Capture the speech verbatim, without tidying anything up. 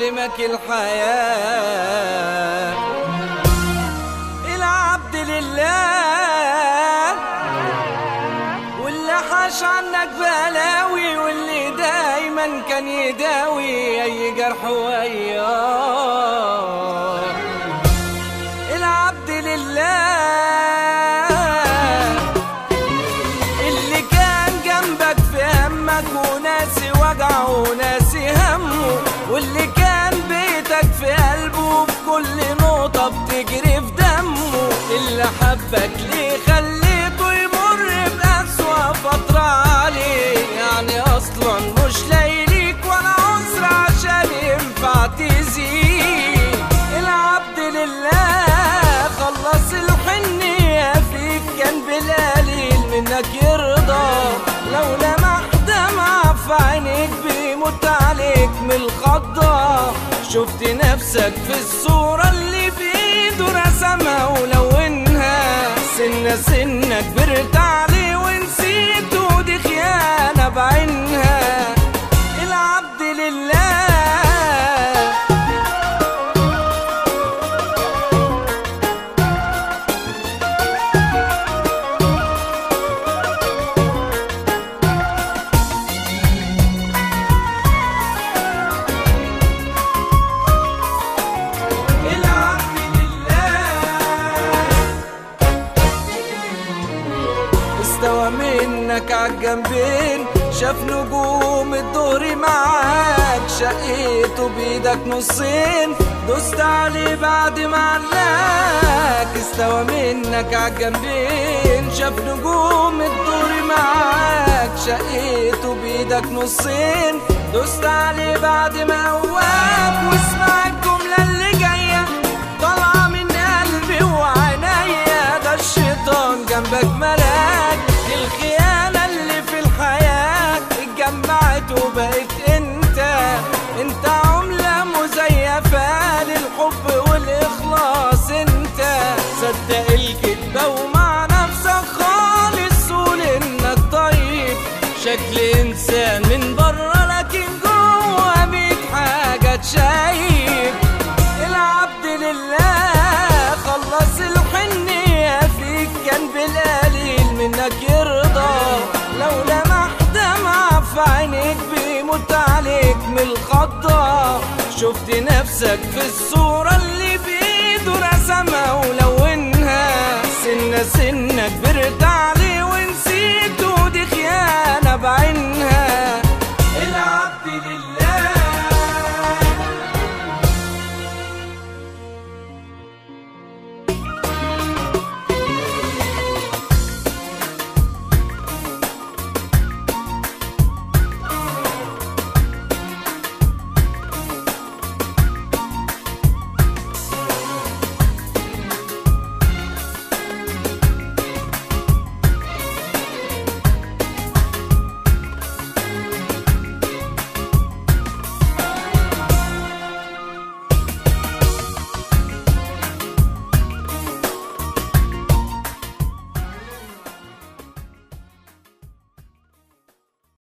تعلمك الحياة. العبد لله واللي حاش عنك بلاوي، واللي دايما كان يداوي اي جرح وياه. العبد لله اللي كان جنبك في همك وناسي وجعه وناسي همه، واللي كان بيتك في قلبه في كل نقطة بتجري في دمه، اللي حبك ليه خليته يمر بأسوأ فترة عليه، يعني أصلا مش لاقيليك ولا عذر عشان ينفع تزيد. العبد لله خلص الحنية فيك كان بالقليل منك يرضى، لو لمح دمعة في عينيك بيموت عليك من الخضة. شفت نفسك في الصورة اللي بإيده رسمها ولونها، سنة سنة كبرت عليه ونسيته، دي خيانة بعينها. العبد لله استوى منك عالجنبين، شاف نجوم الظهر معاك، شقيته بيدك نصين، دوست عليه بعد ما علاك. استوى منك عالجنبين، شاف نجوم الظهر معاك، شقيته بيدك نصين، دوست عليه بعد ما قواك. واسمع الجملة اللي جاية طالعة من قلبي وعينيا، ده الشيطان جنبك ملاك، دي الخيانة اللي في الحياة اتجمعت وبقت انت. انت عملة مزيفة للحب والإخلاص، انت صدق الكدبة ومع نفسك خالص قول انك طيب، شكل انسان من بره لكن جوه ميت حاجة تشايب. العبد لله خلص الحنية فيك كان بالقليل منك يرضى، لو لمح دمعة في عينيك بيموت عليك من الخضة. شفت نفسك في الصورة اللي بإيده رسمها ولونها، سنة سنة كبرت عليك